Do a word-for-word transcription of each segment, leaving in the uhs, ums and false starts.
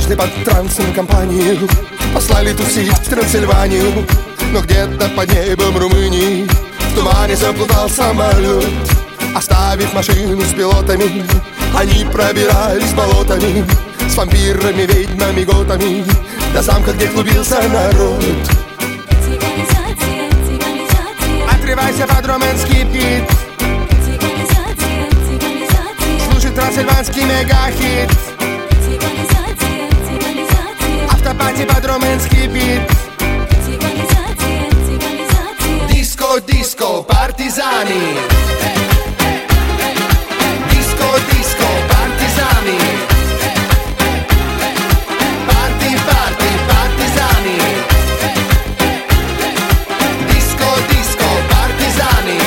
Однажды под трансом компанию послали тусить в Трансильванию, но где-то под небом Румынии в тумане заплутал самолет. Оставив машину с пилотами, они пробирались болотами с вампирами, ведьмами, готами до замка, где клубился народ. Цыганизация, цыганизация. Отрывайся под румынский бит. Цыганизация, цыганизация. Слушай трансильванский мегахит. Цыганизация, цыганизация. Автопати под румынский бит. Цыганизация, цыганизация. Диско, диско, партизани. Диско, диско, партизани. Парти, парти, партизани. Диско, диско, партизани.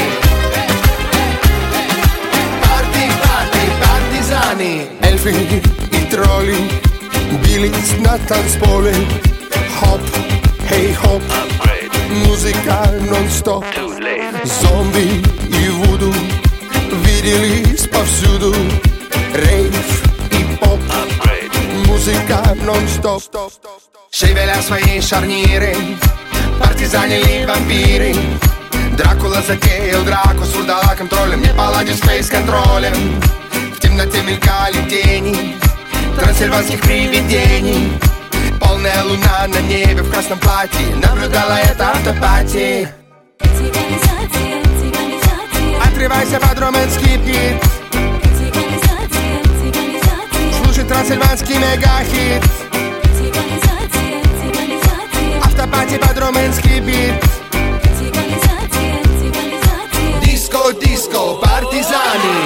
Парти, парти, партизани. Эльфы и тролли бились на танцполе. Хоп, хей, хоп. Музыка нон-стоп. Зомби и вуду виделись повсюду. Рейв и поп. Музыка нон-стоп. Шевеля свои шарниры, партизанили вампиры. Дракула затеял драку с вурдалаком троллем, не поладив с фейс-контролем. В темноте мелькали тени трансильванских привидений. Полная луна на небе в красном платье наблюдала это автопати. Цыганизация, цыганизация. Отрывайся под румынский бит. Цыганизация, цыганизация. Слушай трансильванский мегахит. Цыганизация, цыганизация. Автопати под румынский бит. Цыганизация, цыганизация. Диско, диско, партизани.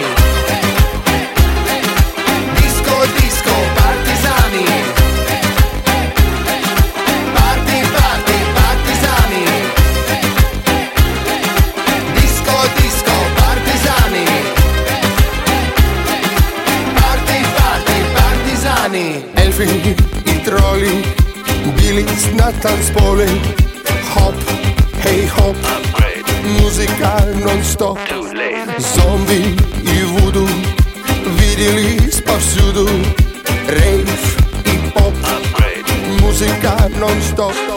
Диско, диско, партизани. Парти, парти, партизани. Диско, диско, партизани. Парти, парти, партизани. Эльфы и тролли бились на танцполе. Хоп, хей, хоп. Музыка нон-стоп. Зомби и вуду виделись повсюду. Рейв и поп. Музыка нон-стоп.